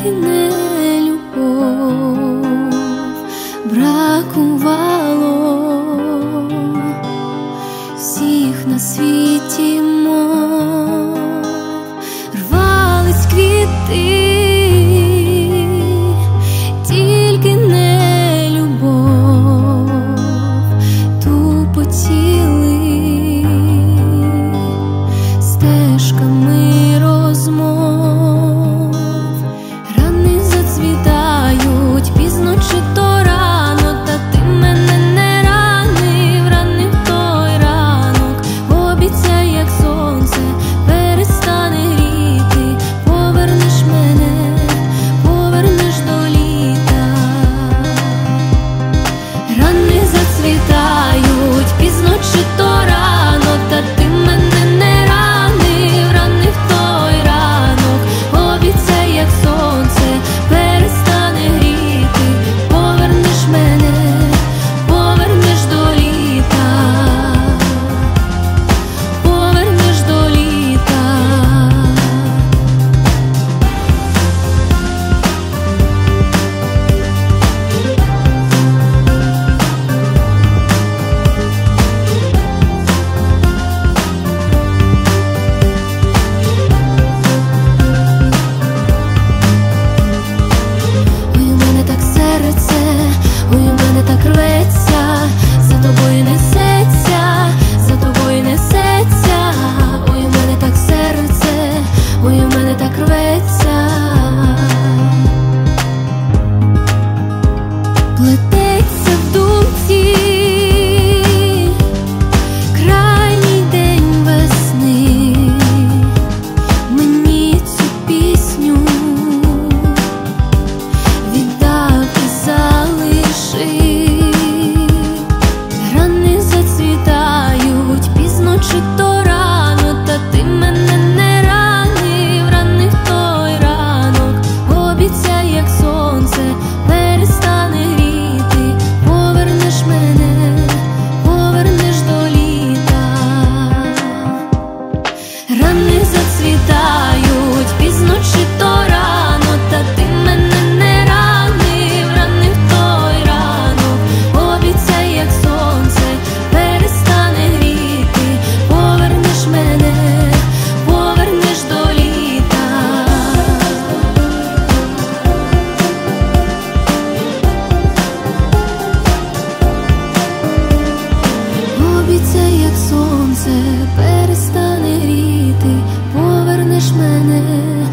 тільки не любов бракувало, всіх на світі мов рвались квіти, тільки не любов тупотіли стежками розмов. Рани зацвітають пізно чи то рано, та ти мене не ранив, ранив той ранок. Обіцяй, як сонце перестане гріти, повернеш мене, повернеш до літа. Рани зацвітають пізно чи то рано, та ти мене не ранив, ранив той ранок. Обіцяй, як сонце перестане гріти, повернеш мене, повернеш до літа, повернеш до літа. Ой, у мене так серце, ой, у мене так рветься, за тобою несеться, за тобою несеться. Ой, у мене так серце, ой, у мене так рветься. Плететься в думці крайній день весни, мені цю пісню віддав і залишив. Рани зацвітають пізно чи то рано, та ти мене не ранив, ранив той ранок. Обіцяй, як сонце перестане гріти, повернеш мене, повернеш до літа. Рани зацвітають пізно чи то рано, та ти мене не ранив, ранив той ранок. Обіцяй, як сонце перестане гріти, повернеш мене, повернеш до літа. Обіцяй, як сонце перестане гріти, повернеш мене,